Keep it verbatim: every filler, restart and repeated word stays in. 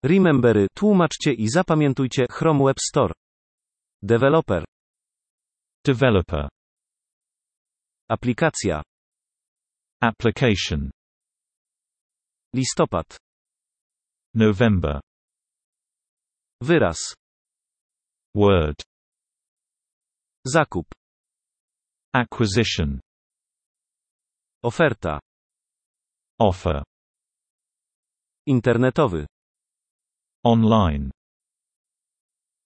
Remembery, tłumaczcie i zapamiętujcie Chrome Web Store. Developer. Developer. Aplikacja. Application. Listopad. November. Wyraz. Word. Zakup. Acquisition. Oferta. Offer. Internetowy. Online.